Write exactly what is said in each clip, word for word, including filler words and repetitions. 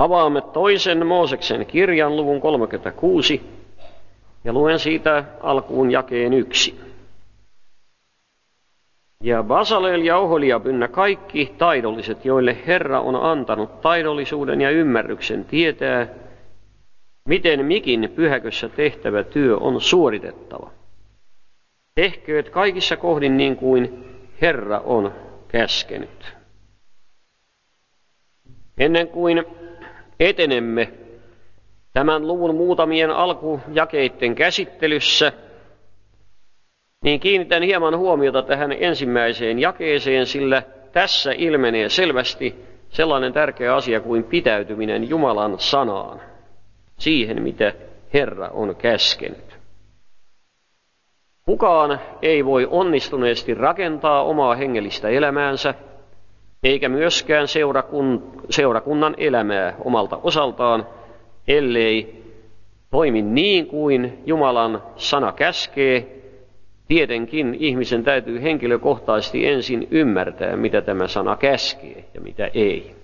Avaamme toisen Mooseksen kirjan luvun kolmekymmentäkuusi ja luen siitä alkuun jakeen yksi. Ja Basaleel ja Oholiab ynnä kaikki taidolliset, joille Herra on antanut taidollisuuden ja ymmärryksen tietää, miten mikin pyhäkössä tehtävä työ on suoritettava. Tehkööt kaikissa kohdin niin kuin Herra on käskenyt. Ennen kuin etenemme tämän luvun muutamien alkujakeiden käsittelyssä, niin kiinnitän hieman huomiota tähän ensimmäiseen jakeeseen, sillä tässä ilmenee selvästi sellainen tärkeä asia kuin pitäytyminen Jumalan sanaan, siihen mitä Herra on käskenyt. Kukaan ei voi onnistuneesti rakentaa omaa hengellistä elämäänsä, eikä myöskään seurakun, seurakunnan elämää omalta osaltaan, ellei toimi niin kuin Jumalan sana käskee. Tietenkin ihmisen täytyy henkilökohtaisesti ensin ymmärtää, mitä tämä sana käskee ja mitä ei.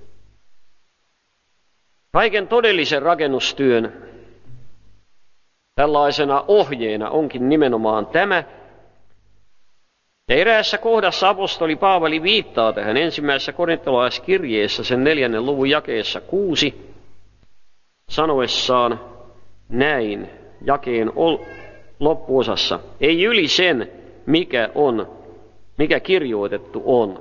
Kaiken todellisen rakennustyön tällaisena ohjeena onkin nimenomaan tämä. Ja eräässä kohdassa apostoli Paavali viittaa tähän ensimmäisessä korintolaiskirjeessä sen neljännen luvun jakeessa kuusi, sanoessaan näin jakeen loppuosassa: ei yli sen, mikä on, mikä kirjoitettu on.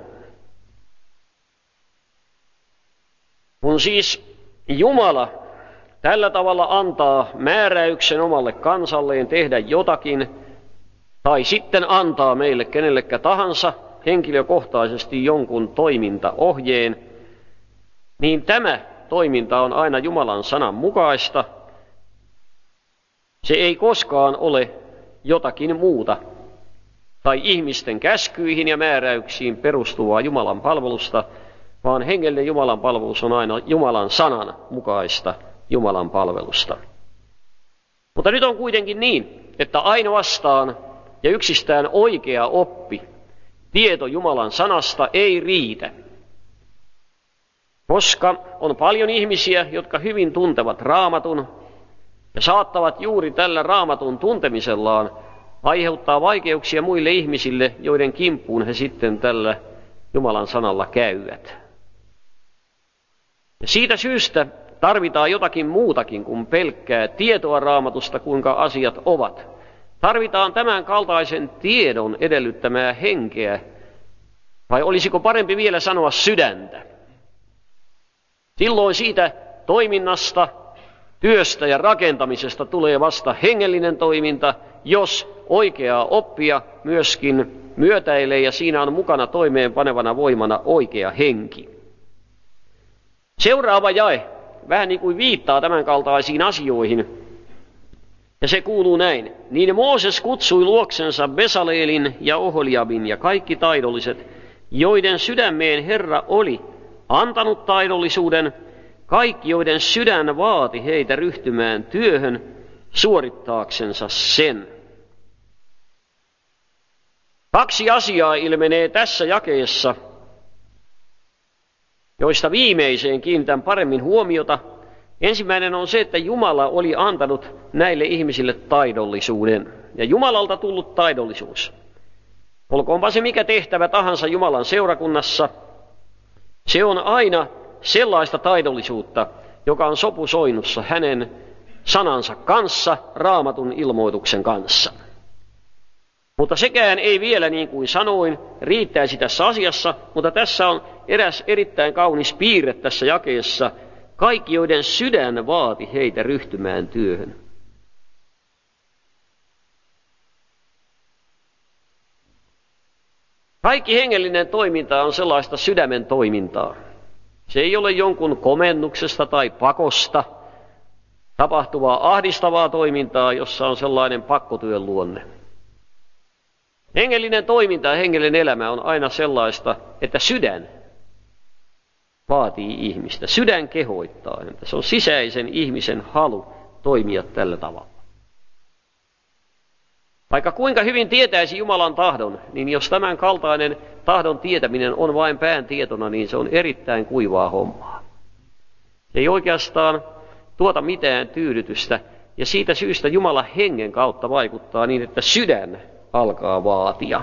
Kun siis Jumala tällä tavalla antaa määräyksen omalle kansalleen tehdä jotakin, tai sitten antaa meille kenellekä tahansa henkilökohtaisesti jonkun toimintaohjeen, niin tämä toiminta on aina Jumalan sanan mukaista. Se ei koskaan ole jotakin muuta tai ihmisten käskyihin ja määräyksiin perustuvaa Jumalan palvelusta, vaan hengellinen Jumalan palvelus on aina Jumalan sanan mukaista Jumalan palvelusta. Mutta nyt on kuitenkin niin, että ainoastaan ja yksistään oikea oppi, tieto Jumalan sanasta ei riitä, koska on paljon ihmisiä, jotka hyvin tuntevat Raamatun ja saattavat juuri tällä Raamatun tuntemisellaan aiheuttaa vaikeuksia muille ihmisille, joiden kimppuun he sitten tällä Jumalan sanalla käyvät. Ja siitä syystä tarvitaan jotakin muutakin kuin pelkkää tietoa Raamatusta, kuinka asiat ovat. Tarvitaan tämän kaltaisen tiedon edellyttämää henkeä, vai olisiko parempi vielä sanoa sydäntä. Silloin siitä toiminnasta, työstä ja rakentamisesta tulee vasta hengellinen toiminta, jos oikeaa oppia myöskin myötäilee ja siinä on mukana toimeenpanevana voimana oikea henki. Seuraava jae vähän niin kuin viittaa tämän kaltaisiin asioihin. Ja se kuuluu näin. Niin Mooses kutsui luoksensa Besaleelin ja Oholiabin ja kaikki taidolliset, joiden sydämeen Herra oli antanut taidollisuuden, kaikki joiden sydän vaati heitä ryhtymään työhön suorittaaksensa sen. Kaksi asiaa ilmenee tässä jakeessa, joista viimeiseen kiinnitän paremmin huomiota. Ensimmäinen on se, että Jumala oli antanut näille ihmisille taidollisuuden. Ja Jumalalta tullut taidollisuus. Olkoonpa se mikä tehtävä tahansa Jumalan seurakunnassa, se on aina sellaista taidollisuutta, joka on sopusoinnussa hänen sanansa kanssa, Raamatun ilmoituksen kanssa. Mutta sekään ei vielä, niin kuin sanoin, riittäisi tässä asiassa, mutta tässä on eräs erittäin kaunis piirre tässä jakeessa. Kaikki, joiden sydän vaati heitä ryhtymään työhön. Kaikki hengellinen toiminta on sellaista sydämen toimintaa. Se ei ole jonkun komennuksesta tai pakosta tapahtuvaa ahdistavaa toimintaa, jossa on sellainen pakkotyön luonne. Hengellinen toiminta ja hengellinen elämä on aina sellaista, että sydän vaatii ihmistä. Sydän kehoittaa häntä. Se on sisäisen ihmisen halu toimia tällä tavalla. Vaikka kuinka hyvin tietäisi Jumalan tahdon, niin jos tämän kaltainen tahdon tietäminen on vain pään tietona, niin se on erittäin kuivaa hommaa. Se ei oikeastaan tuota mitään tyydytystä, ja siitä syystä Jumala hengen kautta vaikuttaa niin, että sydän alkaa vaatia.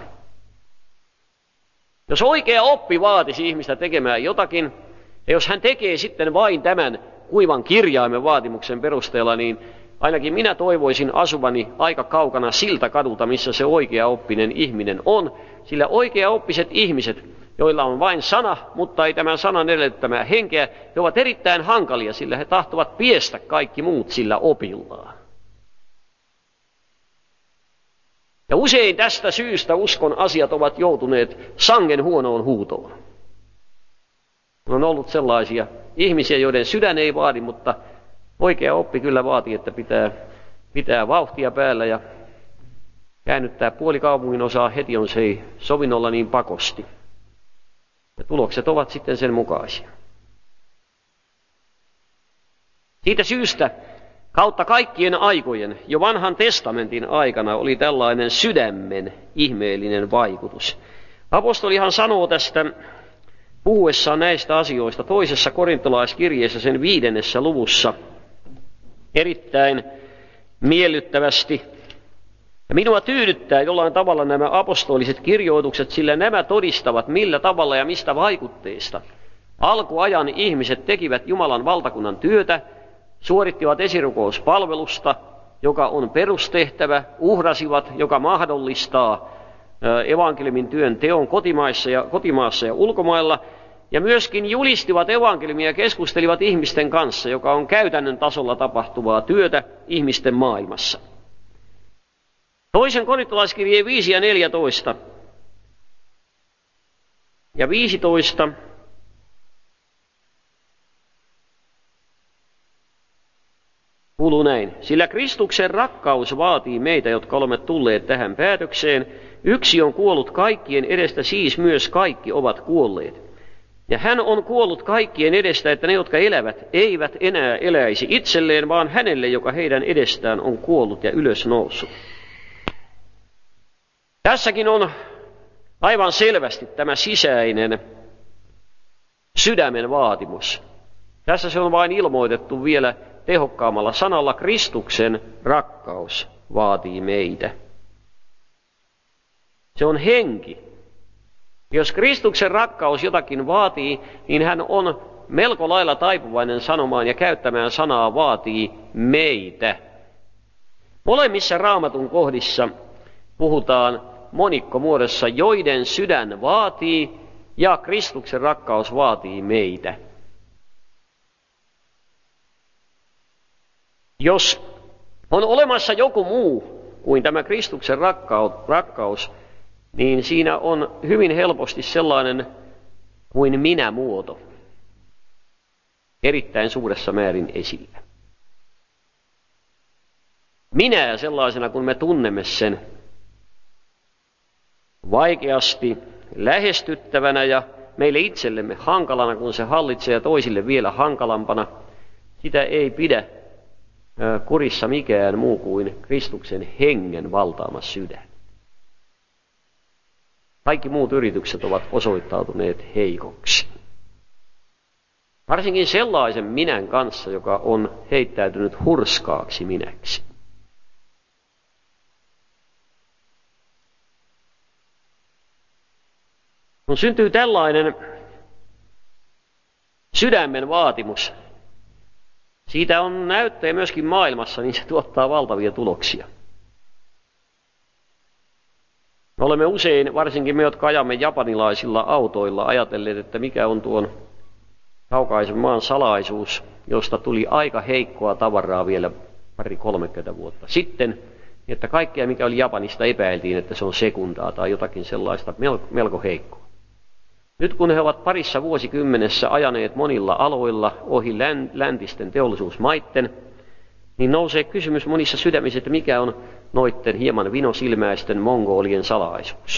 Jos oikea oppi vaatisi ihmistä tekemään jotakin, ja jos hän tekee sitten vain tämän kuivan kirjaimen vaatimuksen perusteella, niin ainakin minä toivoisin asuvani aika kaukana siltä kadulta, missä se oikeaoppinen ihminen on, sillä oikeaoppiset ihmiset, joilla on vain sana, mutta ei tämän sanan edellyttämää henkeä, he ovat erittäin hankalia, sillä he tahtovat piestä kaikki muut sillä opillaan. Ja usein tästä syystä uskon asiat ovat joutuneet sangen huonoon huutoon. On ollut sellaisia ihmisiä, joiden sydän ei vaadi, mutta oikea oppi kyllä vaatii, että pitää, pitää vauhtia päällä ja käännyttää puoli kaupungin osaa heti, on se ei sovinnolla niin pakosti. Ja tulokset ovat sitten sen mukaisia. Siitä syystä kautta kaikkien aikojen, jo vanhan testamentin aikana, oli tällainen sydämen ihmeellinen vaikutus. Apostolihan sanoo tästä puhuessaan näistä asioista toisessa korintolaiskirjeessä sen viidennessä luvussa erittäin miellyttävästi. Ja minua tyydyttää jollain tavalla nämä apostoliset kirjoitukset, sillä nämä todistavat millä tavalla ja mistä vaikutteista alkuajan ihmiset tekivät Jumalan valtakunnan työtä, suorittivat esirukouspalvelusta, joka on perustehtävä, uhrasivat, joka mahdollistaa evankeliumin työn teon kotimaissa ja, kotimaassa ja ulkomailla, ja myöskin julistivat evankeliumia ja keskustelivat ihmisten kanssa, joka on käytännön tasolla tapahtuvaa työtä ihmisten maailmassa. Toisen korintolaiskirjeen viisi ja neljätoista ja viisitoista kuuluu näin. Sillä Kristuksen rakkaus vaatii meitä, jotka olemme tulleet tähän päätökseen. Yksi on kuollut kaikkien edestä, siis myös kaikki ovat kuolleet. Ja hän on kuollut kaikkien edestä, että ne, jotka elävät, eivät enää eläisi itselleen, vaan hänelle, joka heidän edestään on kuollut ja ylösnoussut. Tässäkin on aivan selvästi tämä sisäinen sydämen vaatimus. Tässä se on vain ilmoitettu vielä tehokkaammalla sanalla: Kristuksen rakkaus vaatii meitä. Se on henki. Jos Kristuksen rakkaus jotakin vaatii, niin hän on melko lailla taipuvainen sanomaan ja käyttämään sanaa vaatii meitä. Molemmissa Raamatun kohdissa puhutaan monikkomuodossa, joiden sydän vaatii, ja Kristuksen rakkaus vaatii meitä. Jos on olemassa joku muu kuin tämä Kristuksen rakkaus, niin siinä on hyvin helposti sellainen kuin minä-muoto erittäin suuressa määrin esillä. Minä sellaisena, kun me tunnemme sen, vaikeasti lähestyttävänä ja meille itsellemme hankalana, kun se hallitsee ja toisille vielä hankalampana, sitä ei pidä kurissa mikään muu kuin Kristuksen hengen valtaama sydän. Kaikki muut yritykset ovat osoittautuneet heikoksi. Varsinkin sellaisen minän kanssa, joka on heittäytynyt hurskaaksi minäksi. Kun syntyy tällainen sydämen vaatimus, siitä on näyttöjä myöskin maailmassa, niin se tuottaa valtavia tuloksia. Me olemme usein, varsinkin me, jotka ajamme japanilaisilla autoilla, ajatelleet, että mikä on tuon kaukaisen maan salaisuus, josta tuli aika heikkoa tavaraa vielä pari kolmekymmentä vuotta sitten, että kaikkea, mikä oli Japanista, epäiltiin, että se on sekundaa tai jotakin sellaista melko, melko heikkoa. Nyt kun he ovat parissa vuosikymmenessä ajaneet monilla aloilla ohi läntisten teollisuusmaitten, niin nousee kysymys monissa sydämissä, että mikä on noitten hieman vinosilmäisten mongolien salaisuus.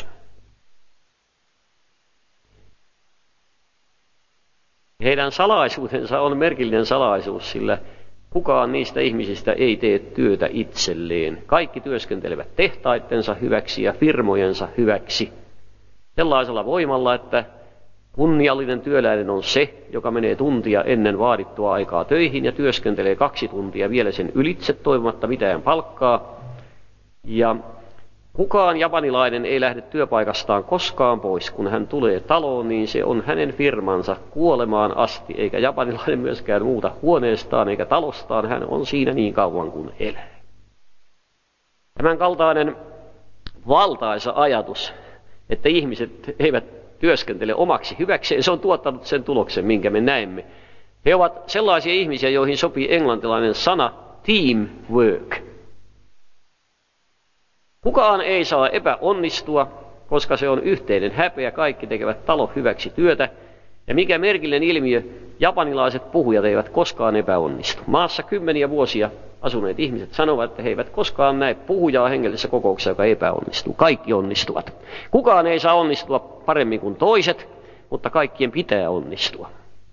Heidän salaisuutensa on merkillinen salaisuus, sillä kukaan niistä ihmisistä ei tee työtä itselleen. Kaikki työskentelevät tehtaittensa hyväksi ja firmojensa hyväksi sellaisella voimalla, että Kunniallinen työläinen on se, joka menee tuntia ennen vaadittua aikaa töihin ja työskentelee kaksi tuntia vielä sen ylitse toivomatta mitään palkkaa. Ja kukaan japanilainen ei lähde työpaikastaan koskaan pois. Kun hän tulee taloon, niin se on hänen firmansa kuolemaan asti, eikä japanilainen myöskään muuta huoneestaan eikä talostaan. Hän on siinä niin kauan kuin elää. Tämän kaltainen valtaisa ajatus, että ihmiset eivät työskentele omaksi hyväkseen, se on tuottanut sen tuloksen, minkä me näemme. He ovat sellaisia ihmisiä, joihin sopii englantilainen sana teamwork. Kukaan ei saa epäonnistua, koska se on yhteinen häpeä, kaikki tekevät talon hyväksi työtä. Ja mikä merkillinen ilmiö, japanilaiset puhujat eivät koskaan epäonnistu. Maassa kymmeniä vuosia asuneet ihmiset sanovat, että he eivät koskaan näe puhujaa hengellisessä kokouksessa, joka epäonnistuu. Kaikki onnistuvat. Kukaan ei saa onnistua paremmin kuin toiset, mutta kaikkien pitää onnistua.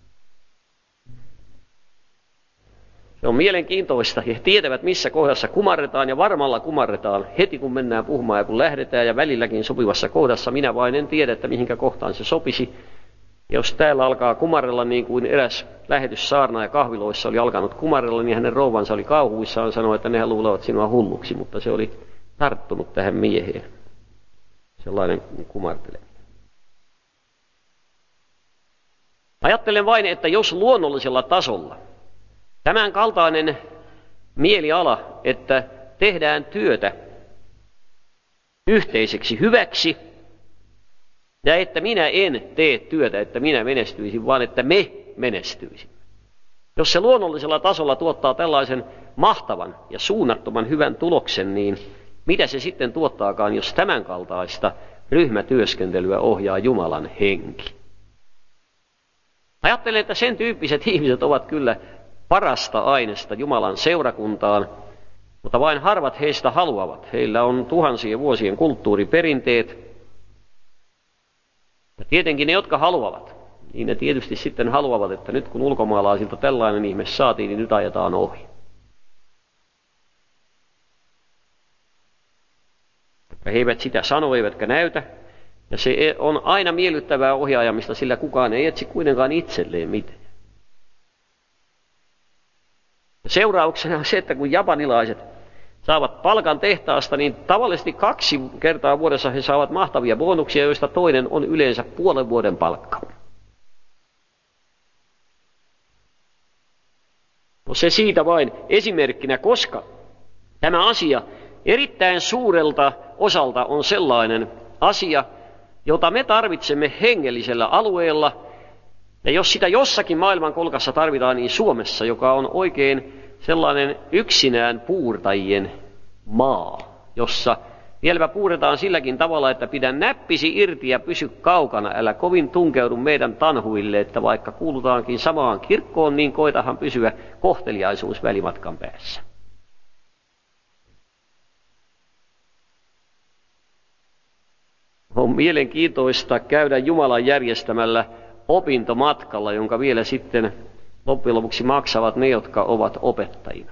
Se on mielenkiintoista. He tietävät, missä kohdassa kumarretaan ja varmalla kumarretaan heti, kun mennään puhumaan ja kun lähdetään ja välilläkin sopivassa kohdassa. Minä vain en tiedä, että mihinkä kohtaan se sopisi. Jos täällä alkaa kumarrella niin kuin eräs lähetyssaarnaaja kahviloissa oli alkanut kumarrella, niin hänen rouvansa oli kauhuissaan sanoi, että nehän luulevat sinua hulluksi, mutta se oli tarttunut tähän mieheen. Sellainen kumarteleminen. Ajattelen vain, että jos luonnollisella tasolla tämän kaltainen mieliala, että tehdään työtä yhteiseksi hyväksi, ja että minä en tee työtä, että minä menestyisin, vaan että me menestyisimme. Jos se luonnollisella tasolla tuottaa tällaisen mahtavan ja suunnattoman hyvän tuloksen, niin mitä se sitten tuottaakaan, jos tämän kaltaista ryhmätyöskentelyä ohjaa Jumalan henki? Ajattelen, että sen tyyppiset ihmiset ovat kyllä parasta aineesta Jumalan seurakuntaan, mutta vain harvat heistä haluavat. Heillä on tuhansien vuosien kulttuuriperinteet. Ja tietenkin ne, jotka haluavat, niin ne tietysti sitten haluavat, että nyt kun ulkomaalaisilta tällainen ihme saatiin, niin nyt ajetaan ohi. He eivät sitä sano, eivätkä näytä. Ja se on aina miellyttävää ohjaajamista, sillä kukaan ei etsi kuitenkaan itselleen mitään. Seurauksena on se, että kun japanilaiset saavat palkan tehtaasta, niin tavallisesti kaksi kertaa vuodessa he saavat mahtavia bonuksia, joista toinen on yleensä puolen vuoden palkka. No se siitä vain esimerkkinä, koska tämä asia erittäin suurelta osalta on sellainen asia, jota me tarvitsemme hengellisellä alueella. Ja jos sitä jossakin maailmankolkassa tarvitaan, niin Suomessa, joka on oikein sellainen yksinään puurtajien maa, jossa vieläpä puuretaan silläkin tavalla, että pidä näppisi irti ja pysy kaukana, älä kovin tunkeudu meidän tanhuille, että vaikka kuulutaankin samaan kirkkoon, niin koitahan pysyä kohteliaisuus välimatkan päässä. On mielenkiintoista käydä Jumalan järjestämällä opintomatkalla, jonka vielä sitten loppujen lopuksi maksavat ne, jotka ovat opettajina.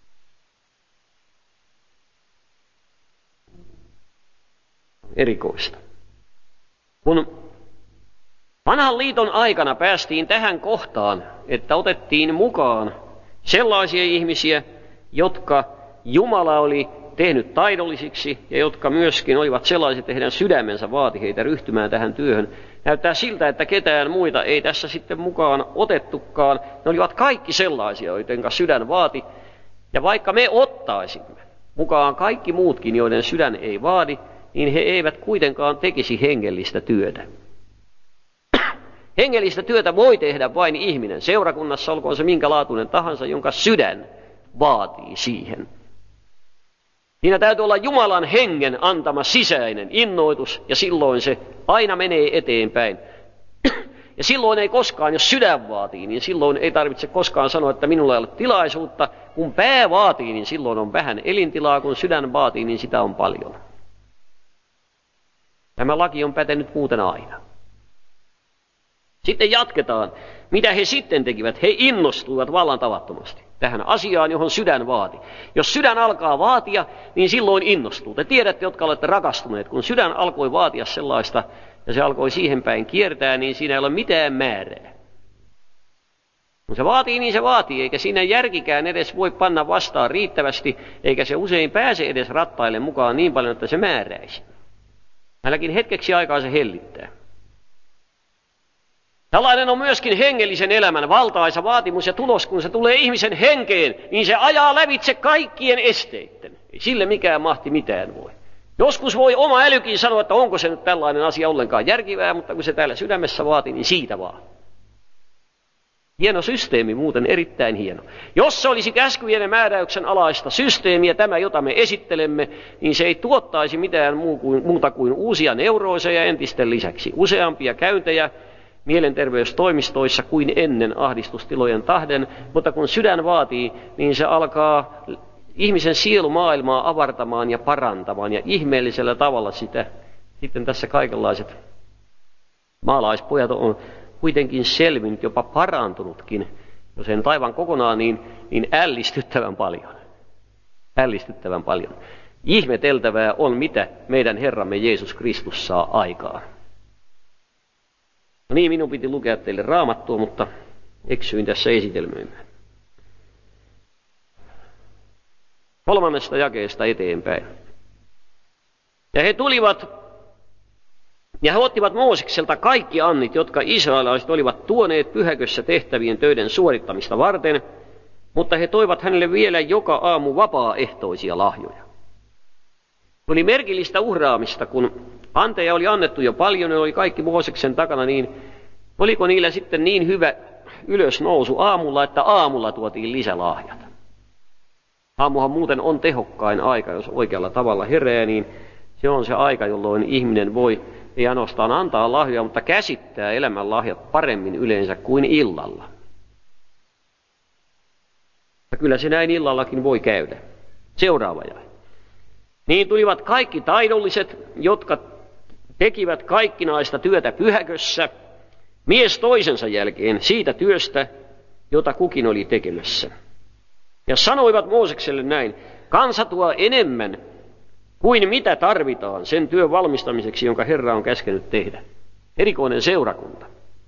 Erikoista. Kun vanhan liiton aikana päästiin tähän kohtaan, että otettiin mukaan sellaisia ihmisiä, jotka Jumala oli tehnyt taidollisiksi ja jotka myöskin olivat sellaiset, että heidän sydämensä vaati heitä ryhtymään tähän työhön. Näyttää siltä, että ketään muita ei tässä sitten mukaan otettukaan. Ne olivat kaikki sellaisia, joiden sydän vaati. Ja vaikka me ottaisimme mukaan kaikki muutkin, joiden sydän ei vaadi, niin he eivät kuitenkaan tekisi hengellistä työtä. Hengellistä työtä voi tehdä vain ihminen seurakunnassa, olkoon se minkä laatuinen tahansa, jonka sydän vaatii siihen. Siinä täytyy olla Jumalan hengen antama sisäinen innoitus, ja silloin se aina menee eteenpäin. Ja silloin ei koskaan, jos sydän vaatii, niin silloin ei tarvitse koskaan sanoa, että minulla ei ole tilaisuutta. Kun pää vaatii, niin silloin on vähän elintilaa, kun sydän vaatii, niin sitä on paljon. Tämä laki on pätenyt muuten aina. Sitten jatketaan. Mitä he sitten tekivät? He innostuivat vallan tavattomasti tähän asiaan, johon sydän vaati. Jos sydän alkaa vaatia, niin silloin innostuu. Te tiedätte, jotka olette rakastuneet, kun sydän alkoi vaatia sellaista, ja se alkoi siihen päin kiertää, niin siinä ei ole mitään määrää. Kun se vaatii, niin se vaatii, eikä siinä järkikään edes voi panna vastaan riittävästi, eikä se usein pääse edes rattaille mukaan niin paljon, että se määräisi. Ainakin hetkeksi aikaa se hellittää. Tällainen on myöskin hengellisen elämän valtaisa vaatimus ja tulos, kun se tulee ihmisen henkeen, niin se ajaa lävitse kaikkien esteitten. Ei sille mikään mahti mitään voi. Joskus voi oma älykin sanoa, että onko se nyt tällainen asia ollenkaan järkivää, mutta kun se täällä sydämessä vaati, niin siitä vaan. Hieno systeemi, muuten erittäin hieno. Jos se olisi käskyjen ja määräyksen alaista systeemiä, tämä jota me esittelemme, niin se ei tuottaisi mitään muu kuin, muuta kuin uusia neurooseja entisten lisäksi. Useampia käyntejä mielenterveystoimistoissa kuin ennen ahdistustilojen tahden, mutta kun sydän vaatii, niin se alkaa ihmisen sielumaailmaa avartamaan ja parantamaan ja ihmeellisellä tavalla sitä. Sitten tässä kaikenlaiset maalaispojat on kuitenkin selvinnyt, jopa parantunutkin, jos en aivan kokonaan, niin, niin ällistyttävän paljon. Ällistyttävän paljon. Ihmeteltävää on, mitä meidän Herramme Jeesus Kristus saa aikaan. No niin, minun piti lukea teille Raamattua, mutta eksyin tässä esitelmöimään. Kolmannesta jakeesta eteenpäin. Ja he tulivat, ja he ottivat Moosekselta kaikki annit, jotka israelilaiset olivat tuoneet pyhäkössä tehtävien töiden suorittamista varten, mutta he toivat hänelle vielä joka aamu vapaaehtoisia lahjoja. Oli merkillistä uhraamista, kun anteja oli annettu jo paljon, ne oli kaikki Mooseksen takana, niin oliko niillä sitten niin hyvä ylösnousu aamulla, että aamulla tuotiin lisälahjat. Aamuhan muuten on tehokkain aika, jos oikealla tavalla herää, niin se on se aika, jolloin ihminen voi ei ainoastaan antaa lahjoja, mutta käsittää elämän lahjat paremmin yleensä kuin illalla. Ja kyllä se näin illallakin voi käydä. Seuraava jae. Niin tulivat kaikki taidolliset, jotka tekivät kaikkinaista työtä pyhäkössä, mies toisensa jälkeen siitä työstä, jota kukin oli tekemässä. Ja sanoivat Moosekselle näin, kansa tuo enemmän kuin mitä tarvitaan sen työn valmistamiseksi, jonka Herra on käskenyt tehdä. Erikoinen seurakunta.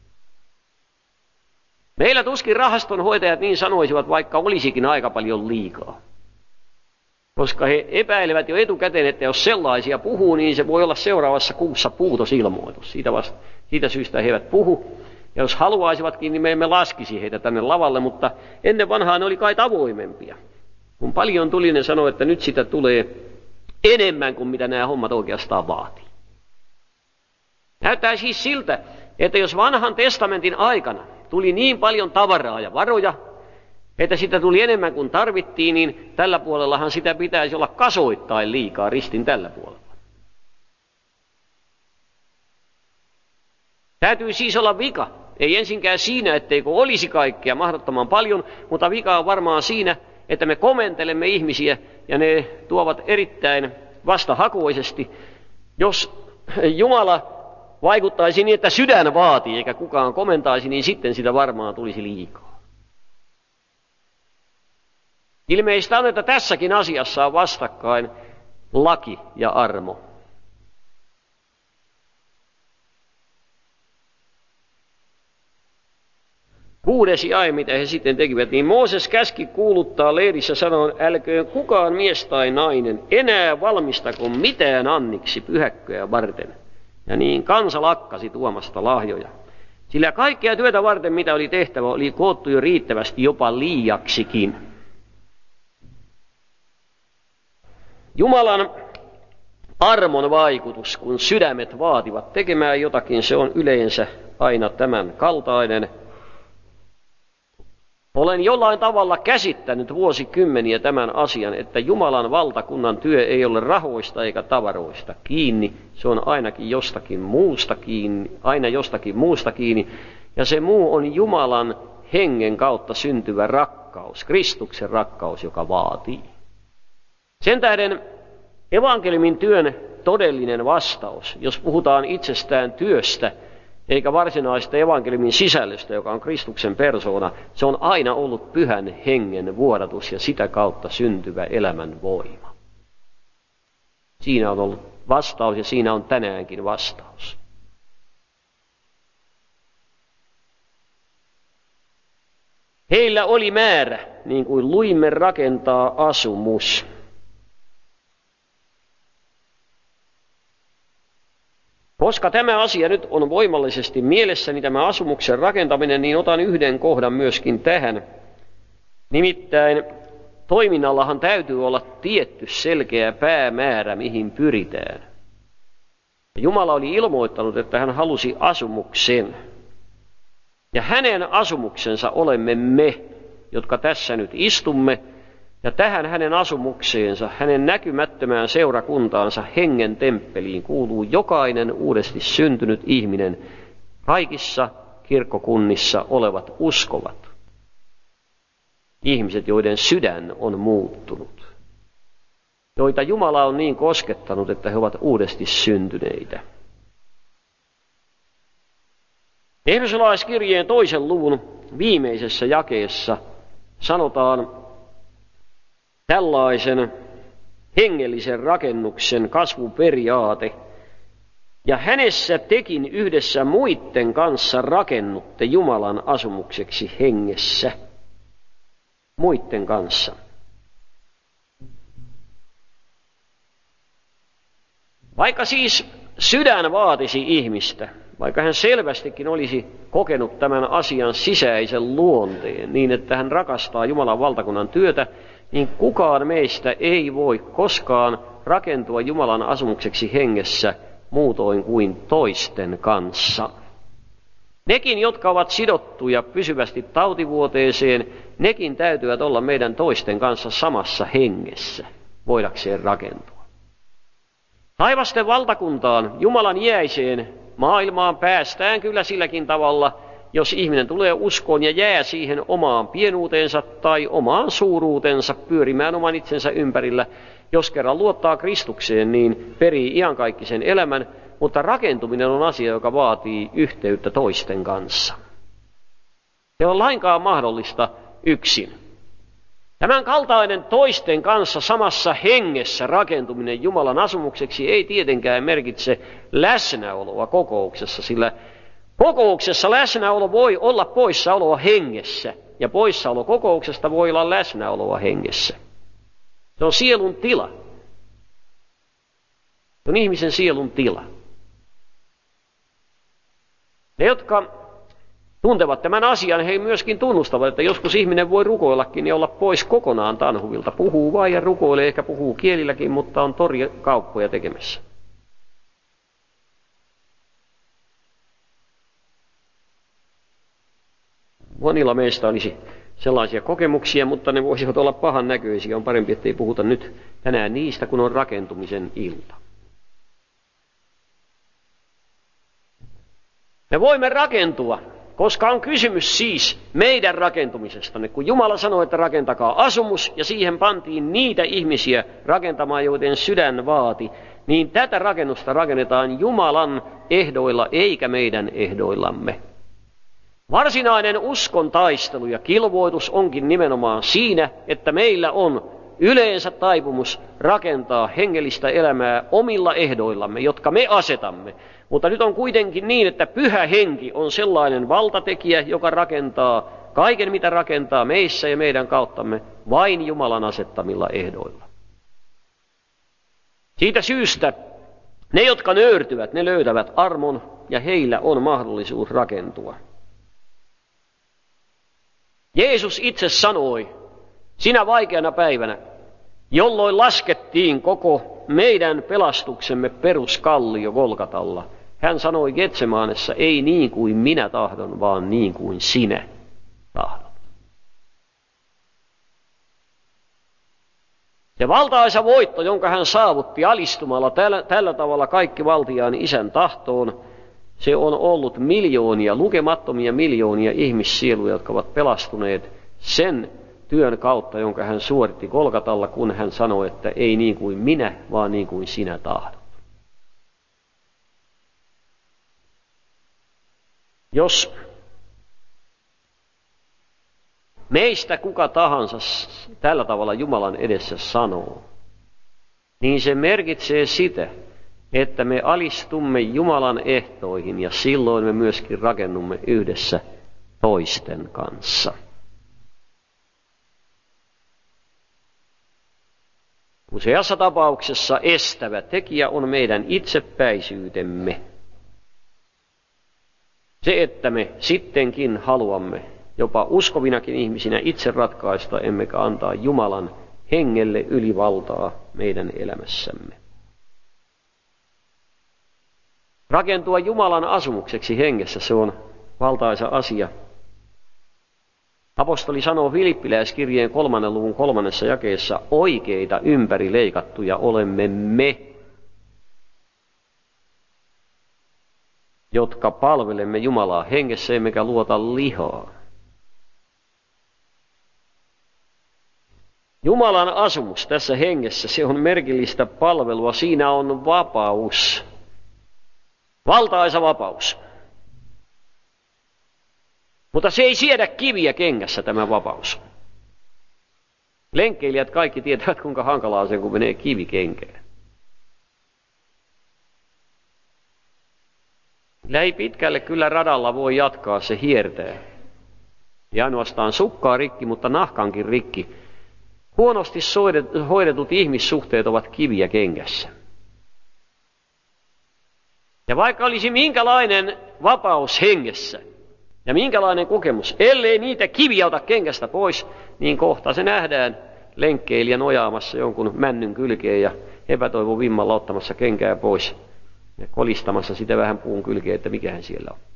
Meillä tuskin rahastonhoitajat niin sanoisivat, vaikka olisikin aika paljon liikaa. Koska he epäilevät jo etukäteen, että jos sellaisia puhuu, niin se voi olla seuraavassa kuussa puutosilmoitus. Siitä, vasta, siitä syystä he eivät puhu. Ja jos haluaisivatkin, niin me emme laskisi heitä tänne lavalle, mutta ennen vanhaa ne oli kai avoimempia. Kun paljon tuli, ne sanoi, että nyt sitä tulee enemmän kuin mitä nämä hommat oikeastaan vaatii. Näyttää siis siltä, että jos vanhan testamentin aikana tuli niin paljon tavaraa ja varoja, että sitä tuli enemmän kuin tarvittiin, niin tällä puolellahan sitä pitäisi olla kasoittain liikaa ristin tällä puolella. Täytyy siis olla vika. Ei ensinkään siinä, etteikö olisi kaikkea mahdottoman paljon, mutta vika on varmaan siinä, että me komentelemme ihmisiä ja ne tuovat erittäin vastahakoisesti. Jos Jumala vaikuttaisi niin, että sydän vaatii eikä kukaan komentaisi, niin sitten sitä varmaan tulisi liikaa. Ilmeistä on, että tässäkin asiassa on vastakkain laki ja armo. Kuudes jae, mitä he sitten tekivät, niin Mooses käski kuuluttaa leirissä sanoen, älköön kukaan mies tai nainen enää valmistako mitään anniksi pyhäkköä varten. Ja niin kansa lakkasi tuomasta lahjoja. Sillä kaikkea työtä varten, mitä oli tehtävä, oli koottu jo riittävästi, jopa liiaksikin. Jumalan armon vaikutus, kun sydämet vaativat tekemään jotakin, se on yleensä aina tämän kaltainen. Olen jollain tavalla käsittänyt vuosikymmeniä tämän asian, että Jumalan valtakunnan työ ei ole rahoista eikä tavaroista kiinni. Se on ainakin jostakin muusta kiinni, aina jostakin muusta kiinni. Ja se muu on Jumalan hengen kautta syntyvä rakkaus, Kristuksen rakkaus, joka vaatii. Sen tähden evankeliumin työn todellinen vastaus, jos puhutaan itsestään työstä eikä varsinaista evankeliumin sisällöstä, joka on Kristuksen persoona. Se on aina ollut Pyhän Hengen vuodatus ja sitä kautta syntyvä elämän voima. Siinä on ollut vastaus ja siinä on tänäänkin vastaus. Heillä oli määrä, niin kuin luimme, rakentaa asumus. Koska tämä asia nyt on voimallisesti mielessäni, tämä asumuksen rakentaminen, niin otan yhden kohdan myöskin tähän. Nimittäin toiminnallahan täytyy olla tietty selkeä päämäärä, mihin pyritään. Jumala oli ilmoittanut, että hän halusi asumuksen. Ja hänen asumuksensa olemme me, jotka tässä nyt istumme, ja tähän hänen asumukseensa, hänen näkymättömään seurakuntaansa, hengen temppeliin, kuuluu jokainen uudesti syntynyt ihminen, kaikissa kirkkokunnissa olevat uskovat. Ihmiset, joiden sydän on muuttunut, joita Jumala on niin koskettanut, että he ovat uudesti syntyneitä. Efesolaiskirjeen toisen luvun viimeisessä jakeessa sanotaan tällaisen hengellisen rakennuksen kasvuperiaate. Ja hänessä tekin yhdessä muiden kanssa rakennutte Jumalan asumukseksi hengessä. Muiden kanssa. Vaikka siis sydän vaatisi ihmistä, vaikka hän selvästikin olisi kokenut tämän asian sisäisen luonteen niin, että hän rakastaa Jumalan valtakunnan työtä, niin kukaan meistä ei voi koskaan rakentua Jumalan asumukseksi hengessä muutoin kuin toisten kanssa. Nekin, jotka ovat sidottuja pysyvästi tautivuoteeseen, nekin täytyvät olla meidän toisten kanssa samassa hengessä, voidakseen rakentua. Taivasten valtakuntaan, Jumalan iäiseen maailmaan päästään kyllä silläkin tavalla, jos ihminen tulee uskoon ja jää siihen omaan pienuuteensa tai omaan suuruutensa pyörimään oman itsensä ympärillä. Jos kerran luottaa Kristukseen, niin perii iankaikkisen elämän, mutta rakentuminen on asia, joka vaatii yhteyttä toisten kanssa. Se on lainkaan mahdollista yksin. Tämän kaltainen toisten kanssa samassa hengessä rakentuminen Jumalan asumukseksi ei tietenkään merkitse läsnäoloa kokouksessa, sillä kokouksessa läsnäolo voi olla poissaoloa hengessä, ja poissaolo kokouksesta voi olla läsnäoloa hengessä. Se on sielun tila. Se on ihmisen sielun tila. Ne, jotka tuntevat tämän asian, he myöskin tunnustavat, että joskus ihminen voi rukoillakin ja olla pois kokonaan tanhuvilta. Puhuu vain ja rukoilee, ehkä puhuu kielilläkin, mutta on torikauppoja tekemässä. Monilla meistä olisi sellaisia kokemuksia, mutta ne voisivat olla pahan näköisiä. On parempi, ettei puhuta nyt tänään niistä, kun on rakentumisen ilta. Me voimme rakentua, koska on kysymys siis meidän rakentumisestamme. Kun Jumala sanoi, että rakentakaa asumus, ja siihen pantiin niitä ihmisiä rakentamaan, joiden sydän vaati, niin tätä rakennusta rakennetaan Jumalan ehdoilla, eikä meidän ehdoillamme. Varsinainen uskon taistelu ja kilvoitus onkin nimenomaan siinä, että meillä on yleensä taipumus rakentaa hengellistä elämää omilla ehdoillamme, jotka me asetamme. Mutta nyt on kuitenkin niin, että Pyhä Henki on sellainen valtatekijä, joka rakentaa kaiken, mitä rakentaa meissä ja meidän kauttamme, vain Jumalan asettamilla ehdoilla. Siitä syystä ne, jotka nöyrtyvät, ne löytävät armon ja heillä on mahdollisuus rakentua. Jeesus itse sanoi sinä vaikeana päivänä, jolloin laskettiin koko meidän pelastuksemme peruskallio Golgatalla. Hän sanoi Getsemaanessa, ei niin kuin minä tahdon, vaan niin kuin sinä tahdot. Se valtaisa voitto, jonka hän saavutti alistumalla tällä, tällä tavalla kaikki valtiaan Isän tahtoon, se on ollut miljoonia, lukemattomia miljoonia ihmissieluja, jotka ovat pelastuneet sen työn kautta, jonka hän suoritti Golgatalla, kun hän sanoi, että ei niin kuin minä, vaan niin kuin sinä tahdot. Jos meistä kuka tahansa tällä tavalla Jumalan edessä sanoo, niin se merkitsee sitä, että me alistumme Jumalan ehtoihin ja silloin me myöskin rakennumme yhdessä toisten kanssa. Useassa tapauksessa estävä tekijä on meidän itsepäisyytemme. Se, että me sittenkin haluamme jopa uskovinakin ihmisinä itse ratkaista, emmekä antaa Jumalan hengelle ylivaltaa meidän elämässämme. Rakentua Jumalan asumukseksi hengessä, se on valtaisa asia. Apostoli sanoo Filippiläiskirjeen kolmannen luvun kolmannessa jakeessa, oikeita ympäri leikattuja olemme me, jotka palvelemme Jumalaa hengessä emmekä luota lihaa. Jumalan asumus tässä hengessä, se on merkillistä palvelua, siinä on vapaus, valtaisa vapaus. Mutta se ei siedä kiviä kengässä tämä vapaus. Lenkkeilijät kaikki tietävät, kuinka hankalaa se on, kun menee kivi kenkään. Lähi pitkälle kyllä radalla voi jatkaa, se hiertää. Ja ainoastaan sukkaa rikki, mutta nahkankin rikki. Huonosti hoidetut ihmissuhteet ovat kiviä kengässä. Ja vaikka olisi minkälainen vapaus hengessä ja minkälainen kokemus, ellei niitä kiviä ota kengästä pois, niin kohta se nähdään lenkkeilijän ojaamassa jonkun männyn kylkeen ja epätoivon vimmalla ottamassa kenkää pois ja kolistamassa sitä vähän puun kylkeen, että mikähän siellä on.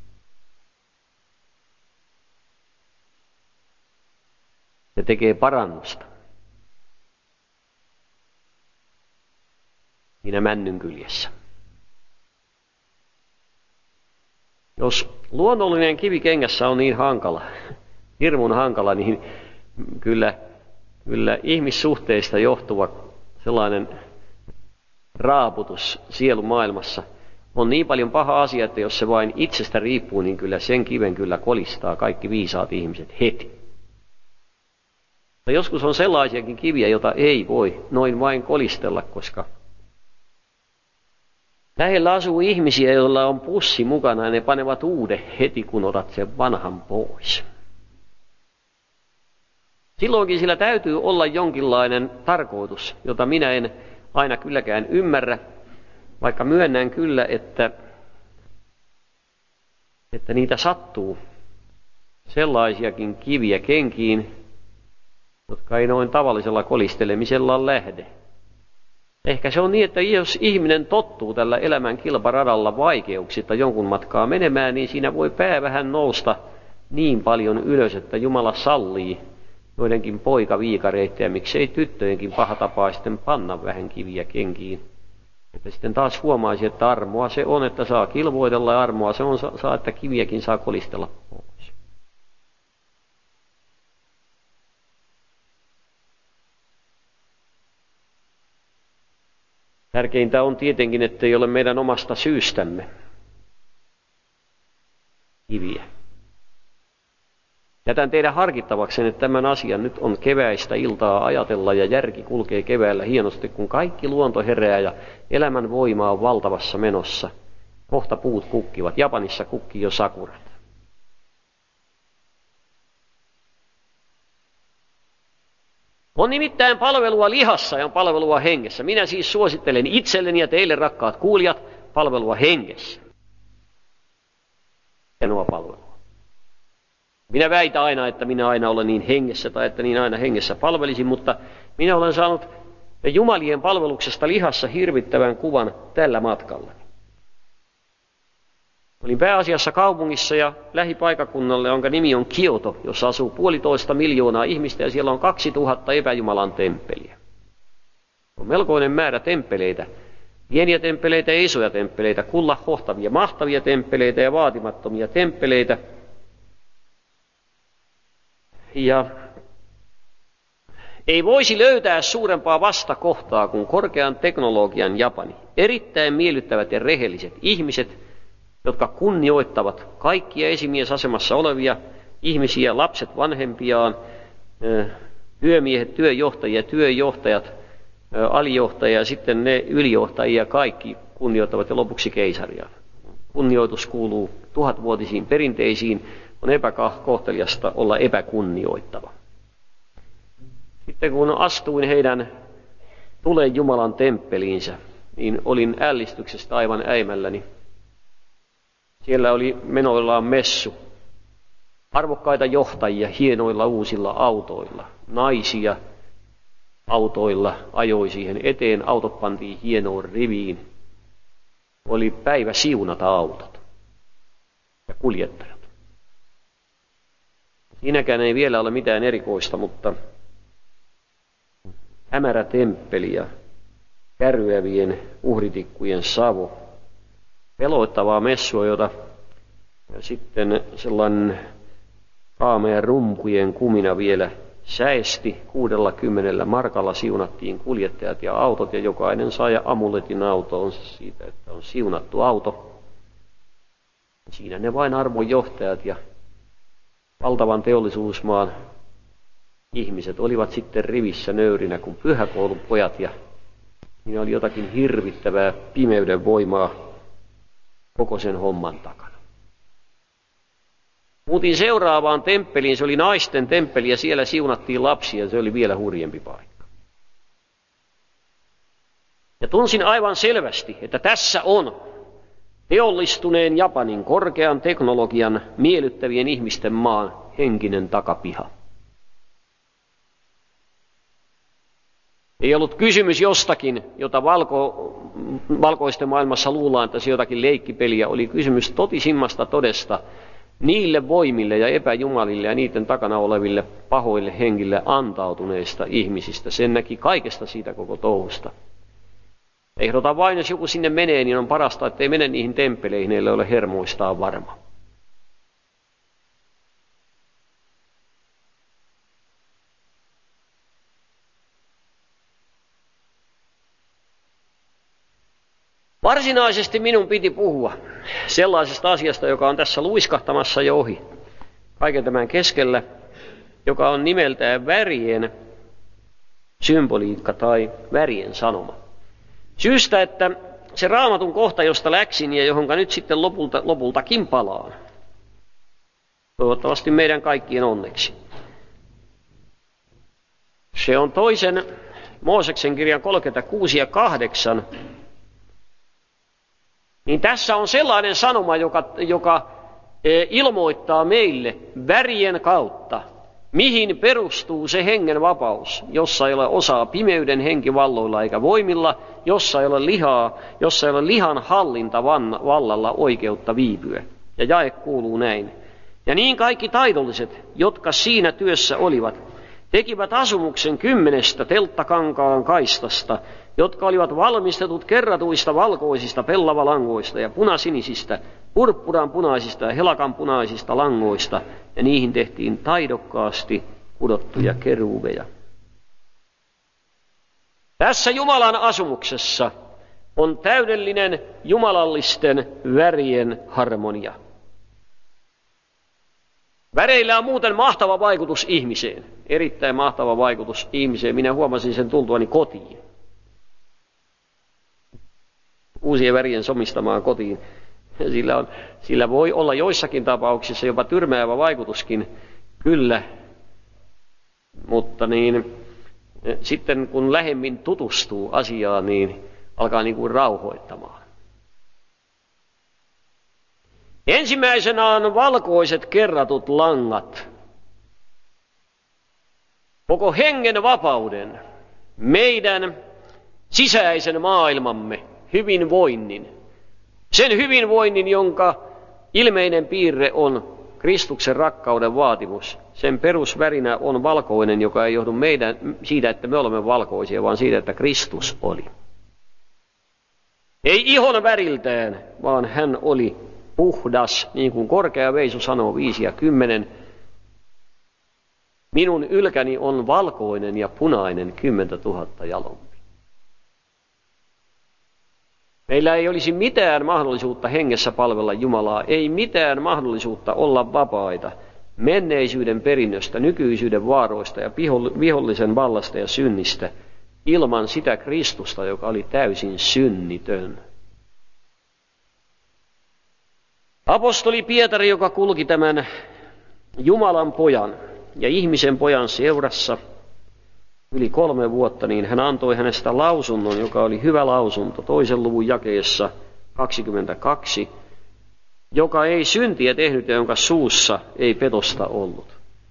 Se tekee parannusta siinä männyn kyljessä. Jos luonnollinen kivi kengässä on niin hankala, hirmun hankala, niin kyllä, kyllä ihmissuhteista johtuva sellainen raaputus sielumaailmassa on niin paljon paha asia, että jos se vain itsestä riippuu, niin kyllä sen kiven kyllä kolistaa kaikki viisaat ihmiset heti. Mutta joskus on sellaisiakin kiviä, jota ei voi noin vain kolistella, koska lähellä asuu ihmisiä, joilla on pussi mukana ja ne panevat uuden heti, kun otat sen vanhan pois. Silloinkin sillä täytyy olla jonkinlainen tarkoitus, jota minä en aina kylläkään ymmärrä, vaikka myönnän kyllä, että, että niitä sattuu sellaisiakin kiviä kenkiin, jotka ei noin tavallisella kolistelemisella lähde. Ehkä se on niin, että jos ihminen tottuu tällä elämän kilparadalla vaikeuksista jonkun matkaa menemään, niin siinä voi pää vähän nousta niin paljon ylös, että Jumala sallii joidenkin poikaviikareita ja miksei tyttöjenkin pahatapaisten panna vähän kiviä kenkiin. Että sitten taas huomaisi, että armoa se on, että saa kilvoitella ja armoa se on, saa, että kiviäkin saa kolistella pois. Tärkeintä on tietenkin, ettei ole meidän omasta syystämme kiviä. Jätän teidän harkittavakseen, että tämän asian nyt on keväistä iltaa ajatella ja järki kulkee keväällä hienosti, kun kaikki luonto herää ja elämän voima on valtavassa menossa. Kohta puut kukkivat. Japanissa kukkii jo sakurat. On nimittäin palvelua lihassa ja on palvelua hengessä. Minä siis suosittelen itselleni ja teille, rakkaat kuulijat, palvelua hengessä. Hienoa palvelua. Minä väitän aina, että minä aina olen niin hengessä tai että niin aina hengessä palvelisin, mutta minä olen saanut jumalien palveluksesta lihassa hirvittävän kuvan tällä matkalla. Olin pääasiassa kaupungissa ja lähipaikakunnalle, jonka nimi on Kioto, jossa asuu puolitoista miljoonaa ihmistä ja siellä on kaksituhatta epäjumalan temppeliä. On melkoinen määrä temppeleitä, pieniä temppeleitä ja isoja temppeleitä, kullahohtavia, mahtavia temppeleitä ja vaatimattomia temppeleitä. Ja ei voisi löytää suurempaa vastakohtaa kuin korkean teknologian Japani. Erittäin miellyttävät ja rehelliset ihmiset, jotka kunnioittavat kaikkia esimiesasemassa olevia ihmisiä, lapset vanhempiaan, työmiehet, työjohtajia, työjohtajat, alijohtajia ja sitten ne ylijohtajia kaikki kunnioittavat ja lopuksi keisaria. Kunnioitus kuuluu tuhatvuotisiin perinteisiin, on epäkohteliasta olla epäkunnioittava. Sitten kun astuin heidän Tule Jumalan temppeliinsä, niin olin ällistyksestä aivan äimälläni. Siellä oli menoillaan messu. Arvokkaita johtajia hienoilla uusilla autoilla. Naisia autoilla ajoi siihen eteen. Autot pantiin hienoon riviin. Oli päivä siunata autot ja kuljettajat. Siinäkään ei vielä ole mitään erikoista, mutta hämärä temppeli ja kärryävien uhritikkujen savu. Peloittavaa messua, jota ja sitten sellainen kaamea rumpujen kumina vielä säesti. Kuudella kymmenellä markalla siunattiin kuljettajat ja autot ja jokainen sai amuletin autoonsa siitä, että on siunattu auto. Siinä ne vain arvonjohtajat ja valtavan teollisuusmaan ihmiset olivat sitten rivissä nöyrinä kuin pyhäkoulun pojat ja siinä oli jotakin hirvittävää pimeyden voimaa koko sen homman takana. Muutin seuraavaan temppeliin, se oli naisten temppeli ja siellä siunattiin lapsia, se oli vielä hurjempi paikka. Ja tunsin aivan selvästi, että tässä on teollistuneen Japanin korkean teknologian miellyttävien ihmisten maan henkinen takapiha. Ei ollut kysymys jostakin, jota valko, valkoisten maailmassa luullaan, että se jotakin leikkipeliä. Oli kysymys totisimmasta todesta niille voimille ja epäjumalille ja niiden takana oleville pahoille henkille antautuneista ihmisistä. Sen näki kaikesta siitä koko touhusta. Ehdota vain, jos joku sinne menee, niin on parasta, ettei mene niihin temppeleihin, ei ole hermoistaan varma. Varsinaisesti minun piti puhua sellaisesta asiasta, joka on tässä luiskahtamassa jo ohi kaiken tämän keskellä, joka on nimeltään värien symboliikka tai värien sanoma. Syystä, että se Raamatun kohta, josta läksin ja johonka nyt sitten lopulta, lopultakin palaan, toivottavasti meidän kaikkien onneksi. Se on toisen Mooseksen kirjan kolmekymmentäkuusi ja kahdeksan. Niin tässä on sellainen sanoma, joka, joka ilmoittaa meille värien kautta, mihin perustuu se hengen vapaus, jossa ei ole osaa pimeyden henkivalloilla eikä voimilla, jossa ei ole lihaa, jossa ei ole lihan hallinta vallalla oikeutta viipyä. Ja jae kuuluu näin. Ja niin kaikki taidolliset, jotka siinä työssä olivat, tekivät asumuksen kymmenestä telttakankaan kaistasta, jotka olivat valmistetut kerratuista valkoisista pellavalangoista ja punasinisistä, purppuran punaisista ja helakan punaisista langoista, ja niihin tehtiin taidokkaasti kudottuja kerubeja. Tässä Jumalan asumuksessa on täydellinen jumalallisten värien harmonia. Väreillä on muuten mahtava vaikutus ihmiseen, erittäin mahtava vaikutus ihmiseen. Minä huomasin sen tultuani kotiin. Uusien värien somistamaan kotiin. Sillä, on, sillä voi olla joissakin tapauksissa jopa tyrmäävä vaikutuskin, kyllä. Mutta niin, sitten kun lähemmin tutustuu asiaan, niin alkaa niin kuin rauhoittamaan. Ensimmäisenä on valkoiset kerratut langat. Koko hengen vapauden, meidän sisäisen maailmamme hyvinvoinnin. Sen hyvinvoinnin, jonka ilmeinen piirre on Kristuksen rakkauden vaatimus. Sen perusvärinä on valkoinen, joka ei johdu meidän siitä, että me olemme valkoisia, vaan siitä, että Kristus oli. Ei ihon väriltään, vaan hän oli puhdas, niin kuin korkea veisu sanoo viisi ja kymmenen. Minun ylkäni on valkoinen ja punainen kymmentä tuhatta jalompi. Meillä ei olisi mitään mahdollisuutta hengessä palvella Jumalaa, ei mitään mahdollisuutta olla vapaita menneisyyden perinnöstä, nykyisyyden vaaroista ja vihollisen vallasta ja synnistä ilman sitä Kristusta, joka oli täysin synnitön. Apostoli Pietari, joka kulki tämän Jumalan pojan ja ihmisen pojan seurassa yli kolme vuotta, niin hän antoi hänestä lausunnon, joka oli hyvä lausunto, toisen luvun jakeessa kaksikymmentäkaksi, joka ei syntiä tehnyt ja jonka suussa ei petosta ollut.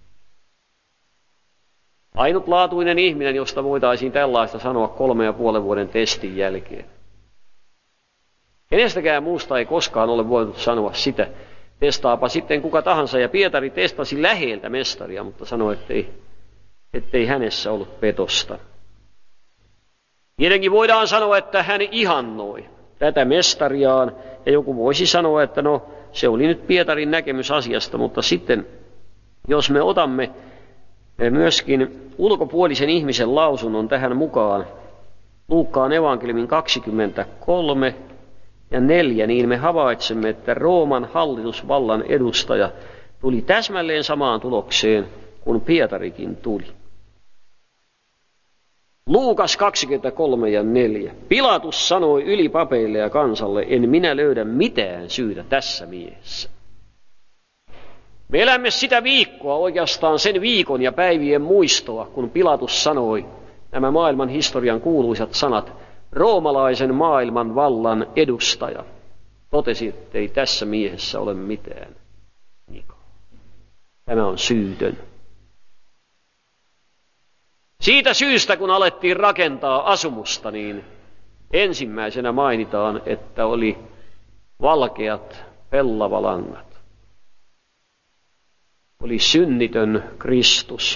Ainutlaatuinen ihminen, josta voitaisiin tällaista sanoa kolme ja puolen vuoden testin jälkeen. Kenestäkään muusta ei koskaan ole voinut sanoa sitä. Testaapa sitten kuka tahansa, ja Pietari testasi läheltä mestaria, mutta sanoi, ettei, ettei hänessä ollut petosta. Tietenkin voidaan sanoa, että hän ihannoi tätä mestariaan, ja joku voisi sanoa, että no, se oli nyt Pietarin näkemys asiasta, mutta sitten, jos me otamme myöskin ulkopuolisen ihmisen lausunnon tähän mukaan, Luukkaan evankeliumin kaksikymmentäkolme ja neljä, niin me havaitsemme, että Rooman hallitusvallan edustaja tuli täsmälleen samaan tulokseen kuin Pietarikin tuli. Luukas kaksikymmentäkolme ja neljä. Pilatus sanoi ylipapeille ja kansalle, en minä löydä mitään syytä tässä miehessä. Me elämme sitä viikkoa, oikeastaan sen viikon ja päivien muistoa, kun Pilatus sanoi nämä maailman historian kuuluisat sanat, roomalaisen maailman vallan edustaja totesi, että ei tässä miehessä ole mitään. Tämä on syytön. Siitä syystä, kun alettiin rakentaa asumusta, niin ensimmäisenä mainitaan, että oli valkeat pellavalangat. Oli synnitön Kristus.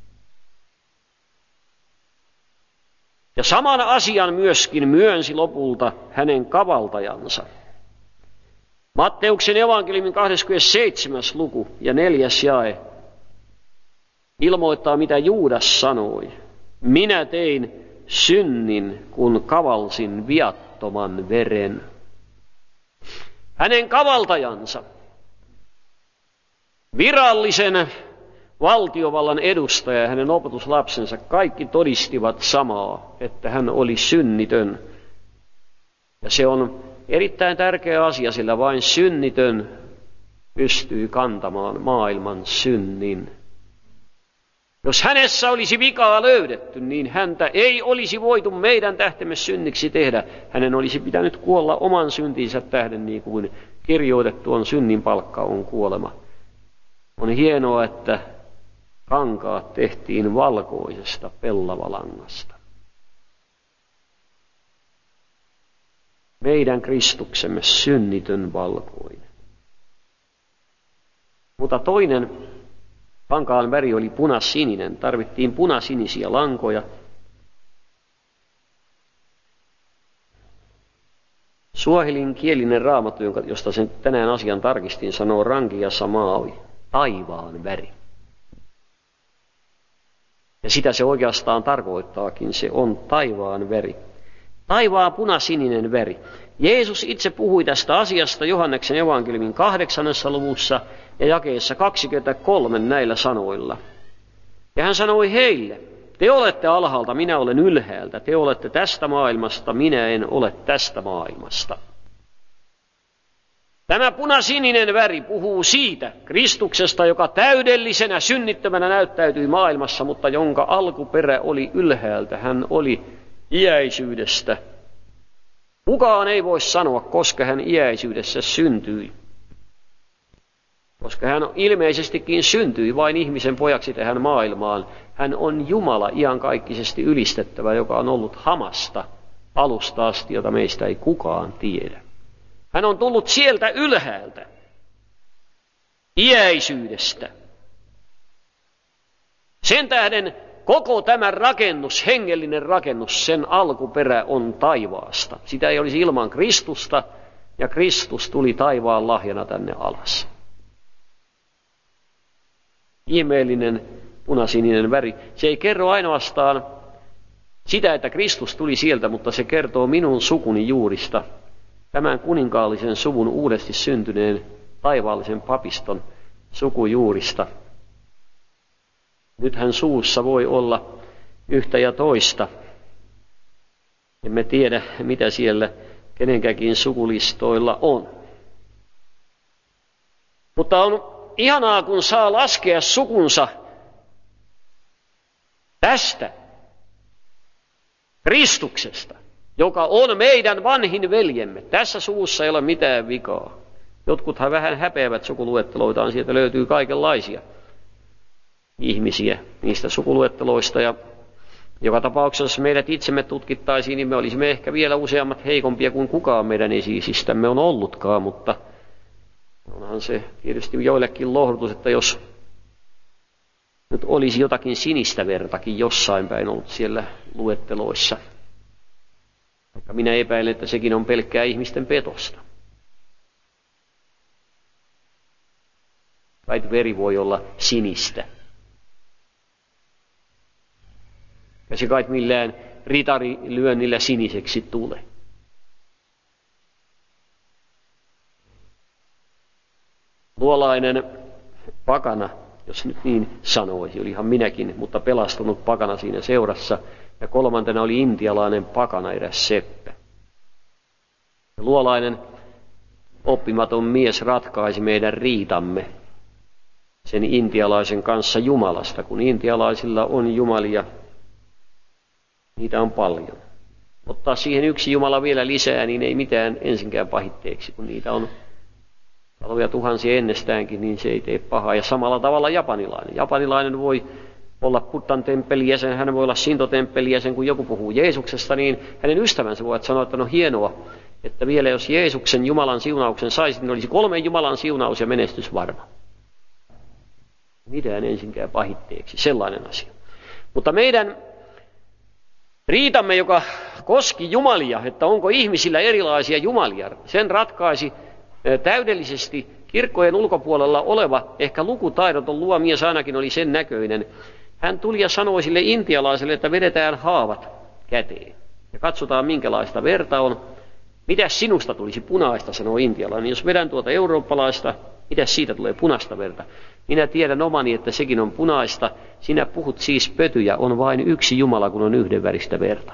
Ja saman asian myöskin myönsi lopulta hänen kavaltajansa. Matteuksen evankeliumin kahdeskymmenesseitsemäs luku ja neljäs jae ilmoittaa, mitä Juudas sanoi. Minä tein synnin, kun kavalsin viattoman veren. Hänen kavaltajansa, virallisen valtiovallan edustaja ja hänen opetuslapsensa, kaikki todistivat samaa, että hän oli synnitön. Ja se on erittäin tärkeä asia, sillä vain synnitön pystyy kantamaan maailman synnin. Jos hänessä olisi vikaa löydetty, niin häntä ei olisi voitu meidän tähtemme synniksi tehdä. Hänen olisi pitänyt kuolla oman syntinsä tähden, niin kuin kirjoitettu on, synnin palkka on kuolema. On hienoa, että kankaat tehtiin valkoisesta pellavalangasta. Meidän Kristuksemme synnitön valkoinen. Mutta toinen kankaan väri oli punasininen. Tarvittiin punasinisiä lankoja. Suahelin kielinen raamattu, josta sen tänään asian tarkistin, sanoo rankia samaavi, taivaan väri. Ja sitä se oikeastaan tarkoittaakin, se on taivaan väri. Taivaan punasininen väri. Jeesus itse puhui tästä asiasta Johanneksen evankeliumin kahdeksannessa luvussa ja jakeessa kaksikymmentäkolme näillä sanoilla. Ja hän sanoi heille, te olette alhaalta, minä olen ylhäältä, te olette tästä maailmasta, minä en ole tästä maailmasta. Tämä punasininen väri puhuu siitä Kristuksesta, joka täydellisenä synnittömänä näyttäytyi maailmassa, mutta jonka alkuperä oli ylhäältä. Hän oli iäisyydestä. Kukaan ei voi sanoa, koska hän iäisyydessä syntyi. Koska hän ilmeisestikin syntyi vain ihmisen pojaksi tähän maailmaan. Hän on Jumala iankaikkisesti ylistettävä, joka on ollut hamasta alusta asti, jota meistä ei kukaan tiedä. Hän on tullut sieltä ylhäältä, iäisyydestä. Sen tähden koko tämä rakennus, hengellinen rakennus, sen alkuperä on taivaasta. Sitä ei olisi ilman Kristusta, ja Kristus tuli taivaan lahjana tänne alas. Ihmeellinen punasininen väri. Se ei kerro ainoastaan sitä, että Kristus tuli sieltä, mutta se kertoo minun sukuni juurista. tämän kuninkaallisen suvun uudesti syntyneen taivaallisen papiston sukujuurista. Nythän suussa voi olla yhtä ja toista. Emme tiedä, mitä siellä kenenkäkin sukulistoilla on. Mutta on ihanaa, kun saa laskea sukunsa tästä Kristuksesta, joka on meidän vanhin veljemme. Tässä suvussa ei ole mitään vikaa. Jotkuthan vähän häpeävät sukuluetteloitaan, sieltä löytyy kaikenlaisia ihmisiä niistä sukuluetteloista. Ja joka tapauksessa meidät itsemme tutkittaisiin, niin me olisimme ehkä vielä useammat heikompia kuin kukaan meidän esi-isistämme on ollutkaan, mutta onhan se tietysti joillekin lohdutus, että jos nyt olisi jotakin sinistä vertakin jossain päin ollut siellä luetteloissa. Vaikka minä epäilen, että sekin on pelkkää ihmisten petosta. Kai veri voi olla sinistä. Ja se kai millään ritarilyönnillä siniseksi tulee. Tuollainen pakana, jos nyt niin sanoisi, olihan minäkin, mutta pelastunut pakana siinä seurassa. Ja kolmantena oli intialainen pakana, eräs seppä. Ja luolainen oppimaton mies ratkaisi meidän riitamme sen intialaisen kanssa Jumalasta, kun intialaisilla on jumalia. Niitä on paljon. Ottaa siihen yksi Jumala vielä lisää, niin ei mitään ensinkään pahitteeksi, kun niitä on satoja tuhansia ennestäänkin, niin se ei tee pahaa. Ja samalla tavalla japanilainen. Japanilainen voi olla Buddhan temppelijäsen, hän voi olla Shinto-temppelijäsen, kun joku puhuu Jeesuksesta, niin hänen ystävänsä voivat sanoa, että no hienoa, että vielä jos Jeesuksen Jumalan siunauksen saisit, niin olisi kolmen Jumalan siunaus ja menestys varma. Mitään ensinkään pahitteeksi, sellainen asia. Mutta meidän riitamme, joka koski jumalia, että onko ihmisillä erilaisia jumalia, sen ratkaisi täydellisesti kirkkojen ulkopuolella oleva, ehkä lukutaidoton luomies ainakin oli sen näköinen. Hän tuli ja sanoi sille intialaiselle, että vedetään haavat käteen ja katsotaan minkälaista verta on. Mitäs sinusta tulisi punaista, sanoi intialainen. Jos vedän tuota eurooppalaista, mitäs siitä tulee punaista verta? Minä tiedän omani, että sekin on punaista. Sinä puhut siis pötyjä, on vain yksi Jumala, kun on yhdenväristä verta.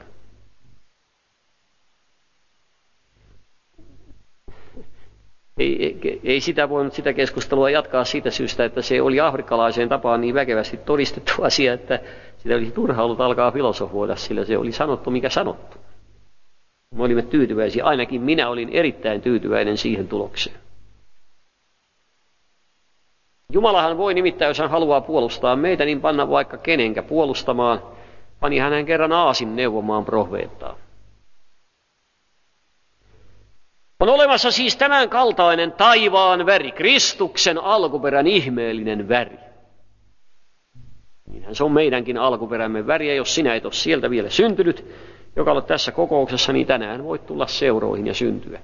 Ei, ei, ei sitä voinut sitä keskustelua jatkaa siitä syystä, että se oli afrikkalaiseen tapaan niin väkevästi todistettu asia, että sitä olisi turha ollut alkaa filosofoida, sillä se oli sanottu, mikä sanottu. Me olimme tyytyväisiä, ainakin minä olin erittäin tyytyväinen siihen tulokseen. Jumalahan voi nimittäin, jos hän haluaa puolustaa meitä, niin panna vaikka kenenkä puolustamaan. Pani hänen kerran Aasin neuvomaan profeettaa. On olemassa siis tämän kaltainen taivaan väri, Kristuksen alkuperän ihmeellinen väri. Niinhän se on meidänkin alkuperämme väri, ja jos sinä et ole sieltä vielä syntynyt, joka olet tässä kokouksessa, niin tänään voit tulla seuroihin ja syntyä.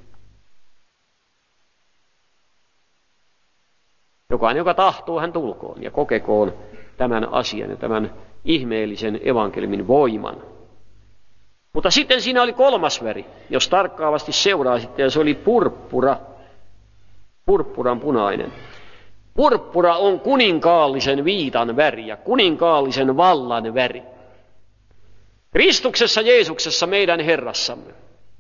Jokainen, joka tahtoo, hän tulkoon ja kokekoon tämän asian ja tämän ihmeellisen evankeliumin voiman. Mutta sitten siinä oli kolmas väri, jos tarkkaavasti seuraasitte, ja se oli purppura, purppuran punainen. Purppura on kuninkaallisen viitan väri ja kuninkaallisen vallan väri. Kristuksessa Jeesuksessa meidän Herrassamme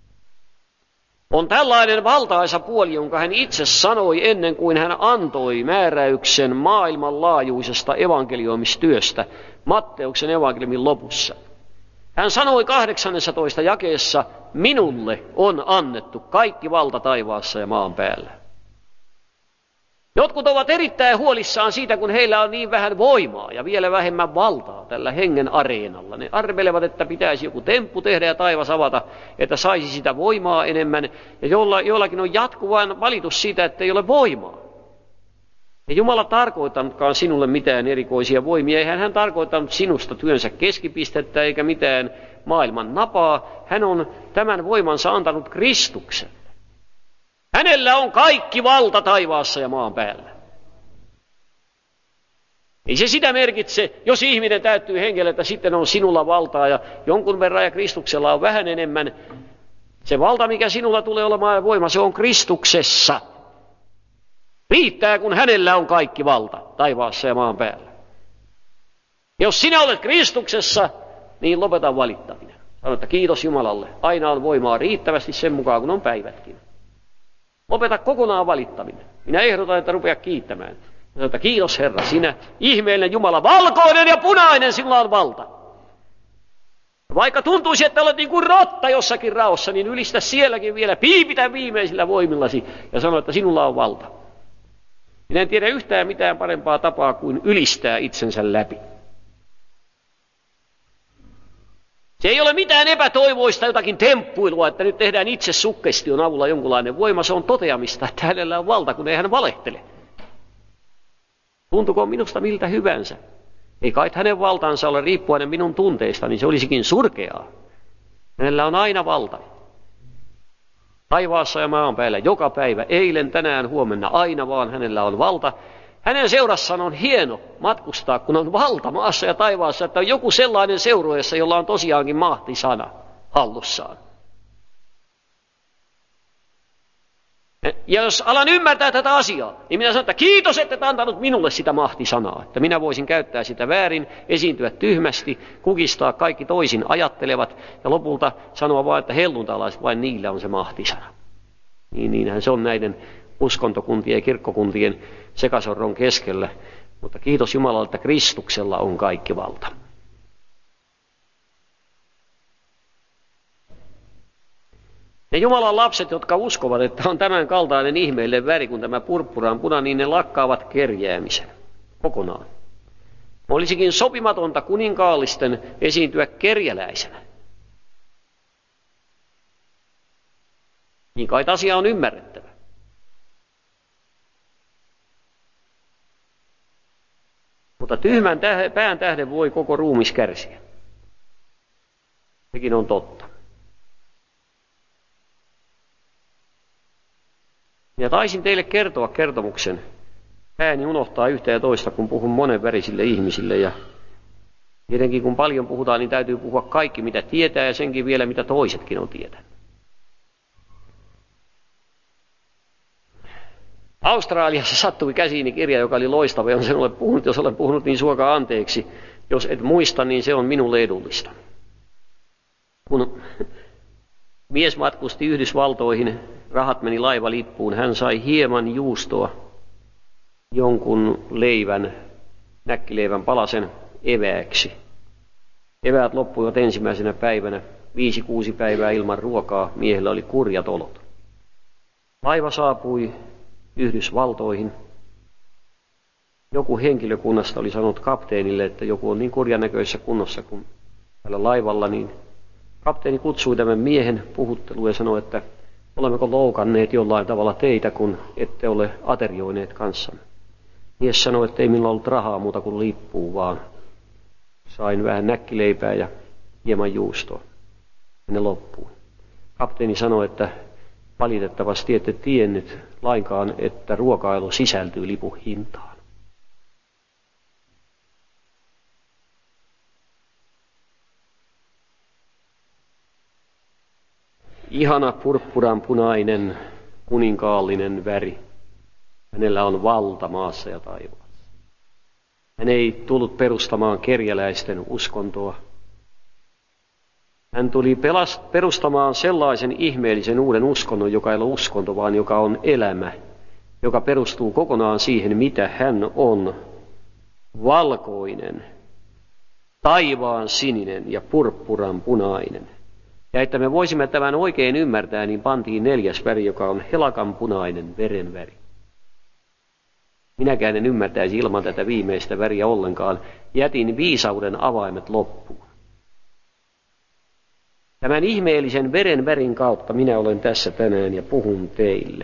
on tällainen valtaisa puoli, jonka hän itse sanoi ennen kuin hän antoi määräyksen maailmanlaajuisesta evankelioimistyöstä Matteuksen evankeliumin lopussa. Hän sanoi kahdeksannessatoista jakeessa, minulle on annettu kaikki valta taivaassa ja maan päällä. Jotkut ovat erittäin huolissaan siitä, kun heillä on niin vähän voimaa ja vielä vähemmän valtaa tällä hengen areenalla. Ne arvelevat, että pitäisi joku temppu tehdä ja taivas avata, että saisi sitä voimaa enemmän. Ja jolla, jollakin on jatkuvan valitus siitä, että ei ole voimaa. Ei Jumala tarkoittanutkaan sinulle mitään erikoisia voimia. Eihän hän tarkoittanut sinusta työnsä keskipistettä eikä mitään maailman napaa. Hän on tämän voimansa antanut Kristuksen. Hänellä on kaikki valta taivaassa ja maan päällä. Ei se sitä merkitse, jos ihminen täyttyy hengellä, että sitten on sinulla valtaa ja jonkun verran ja Kristuksella on vähän enemmän. Se valta, mikä sinulla tulee olemaan voima, se on Kristuksessa. Riittää, kun hänellä on kaikki valta taivaassa ja maan päällä. Jos sinä olet Kristuksessa, niin lopeta valittaminen. Sano, että kiitos Jumalalle. Aina on voimaa riittävästi sen mukaan, kun on päivätkin. Lopeta kokonaan valittaminen. Minä ehdotan, että rupea kiittämään. Sano, että kiitos Herra, sinä ihmeellinen Jumala, valkoinen ja punainen, sinulla on valta. Vaikka tuntuisi, että olet niin kuin rotta jossakin raossa, niin ylistä sielläkin vielä, piipitä viimeisillä voimillasi ja sano, että sinulla on valta. Minä en tiedä yhtään mitään parempaa tapaa kuin ylistää itsensä läpi. Se ei ole mitään epätoivoista jotakin temppuilua, että nyt tehdään itse suggestion avulla jonkunlainen voima. Se on toteamista, että hänellä on valta, kun ei hän valehtele. Tuntuko minusta miltä hyvänsä? Ei kai hänen valtansa ole riippuvainen minun tunteista, niin se olisikin surkeaa. Hänellä on aina valta. Taivaassa ja maan päällä, joka päivä, eilen, tänään, huomenna, aina vaan hänellä on valta. Hänen seurassaan on hieno matkustaa, kun on valta maassa ja taivaassa, että on joku sellainen seurueessa, jolla on tosiaankin mahtisana hallussaan. Ja jos alan ymmärtää tätä asiaa, niin minä sanon, että kiitos, että et antanut minulle sitä mahtisanaa, että minä voisin käyttää sitä väärin, esiintyä tyhmästi, kukistaa kaikki toisin ajattelevat ja lopulta sanoa vain, että helluntalaiset vain niillä on se mahtisana. Niin, niinhän se on näiden uskontokuntien ja kirkkokuntien sekasorron keskellä, mutta kiitos Jumalalle, että Kristuksella on kaikki valta. Ne Jumalan lapset, jotka uskovat, että on tämän kaltainen ihmeellinen väri kuin tämä purppuraan puna, niin ne lakkaavat kerjäämisen kokonaan. Olisikin sopimatonta kuninkaallisten esiintyä kerjäläisenä. Niin kai asia on ymmärrettävä. Mutta tyhmän täh- pään tähden voi koko ruumis kärsiä. Sekin on totta. Ja taisin teille kertoa kertomuksen. Pääni unohtaa yhtä ja toista, kun puhun monenvärisille ihmisille. Ja tietenkin kun paljon puhutaan, niin täytyy puhua kaikki, mitä tietää ja senkin vielä, mitä toisetkin on tietänyt. Australiassa sattui käsiini kirja, joka oli loistava. Olen sen ole puhunut, jos olen puhunut, niin suokaa anteeksi. Jos et muista, niin se on minulle edullista. Kun mies matkusti Yhdysvaltoihin, rahat meni laivalippuun, hän sai hieman juustoa, jonkun leivän, näkkileivän palasen evääksi. Eväät loppuivat ensimmäisenä päivänä, viisi kuusi päivää ilman ruokaa, miehellä oli kurjat olot. Laiva saapui Yhdysvaltoihin. Joku henkilökunnasta oli sanonut kapteenille, että joku on niin kurjan näköisessä kunnossa kuin tällä laivalla, niin kapteeni kutsui tämän miehen puhutteluun ja sanoi, että olemmeko loukanneet jollain tavalla teitä, kun ette ole aterioineet kanssamme. Mies sanoi, että ei minulla ollut rahaa muuta kuin lippuu, vaan sain vähän näkkileipää ja hieman juustoa. Ja ne loppui. Kapteeni sanoi, että valitettavasti ette tiennyt lainkaan, että ruokailu sisältyy lipun hintaan. Ihana purppuranpunainen kuninkaallinen väri. Hänellä on valta maassa ja taivaassa. Hän ei tullut perustamaan kerjäläisten uskontoa. Hän tuli pelast- perustamaan sellaisen ihmeellisen uuden uskonnon, joka ei ole uskonto, vaan joka on elämä, joka perustuu kokonaan siihen, mitä hän on. Valkoinen, taivaan sininen ja purppuran punainen. Ja että me voisimme tämän oikein ymmärtää, niin pantiin neljäs väri, joka on helakan punainen verenväri. Minäkään en ymmärtäisi ilman tätä viimeistä väriä ollenkaan. Jätin viisauden avaimet loppuun. Tämän ihmeellisen verenvärin kautta minä olen tässä tänään ja puhun teille.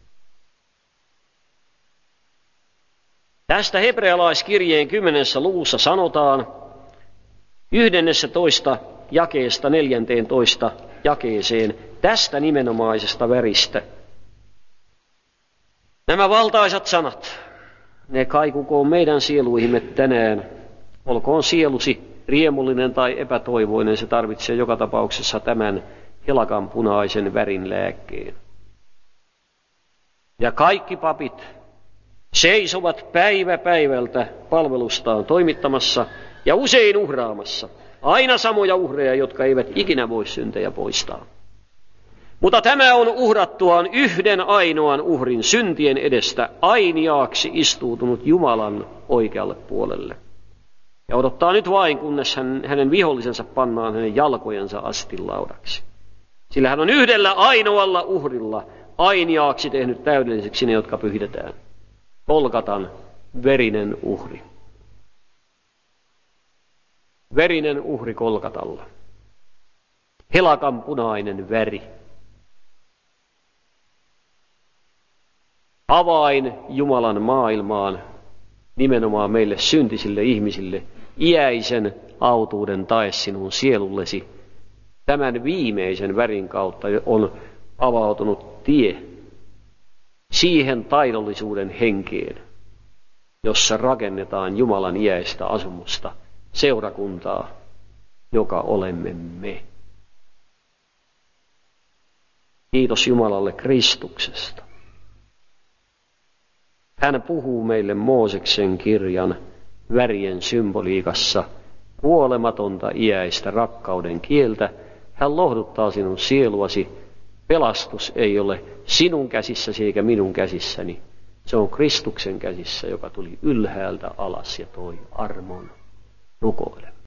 Tästä hebrealaiskirjeen kymmenessä luvussa sanotaan yhdennessä toista jakeesta neljänteen toista jakeeseen tästä nimenomaisesta väristä. Nämä valtaisat sanat, ne kaikukoon meidän sieluihimme tänään. Olkoon sielusi riemullinen tai epätoivoinen, se tarvitsee joka tapauksessa tämän helakan punaisen värin lääkkeen. Ja kaikki papit seisovat päivä päivältä palvelustaan toimittamassa ja usein uhraamassa. Aina samoja uhreja, jotka eivät ikinä voi syntejä poistaa. Mutta tämä on uhrattuaan yhden ainoan uhrin syntien edestä ainiaaksi istuutunut Jumalan oikealle puolelle. Ja odottaa nyt vain, kunnes hän, hänen vihollisensa pannaan hänen jalkojensa astinlaudaksi. Sillä hän on yhdellä ainoalla uhrilla ainiaaksi tehnyt täydelliseksi ne, jotka pyhitetään. Golgatan verinen uhri. Verinen uhri Golgatalla. Helakan punainen väri. Avain Jumalan maailmaan, nimenomaan meille syntisille ihmisille, iäisen autuuden tae sinun sielullesi. Tämän viimeisen värin kautta on avautunut tie siihen taidollisuuden henkeen, jossa rakennetaan Jumalan iäistä asumusta, seurakuntaa, joka olemme me. Kiitos Jumalalle Kristuksesta. Hän puhuu meille Mooseksen kirjan värien symboliikassa kuolematonta iäistä rakkauden kieltä. Hän lohduttaa sinun sieluasi. Pelastus ei ole sinun käsissäsi eikä minun käsissäni. Se on Kristuksen käsissä, joka tuli ylhäältä alas ja toi armon. Rukoile.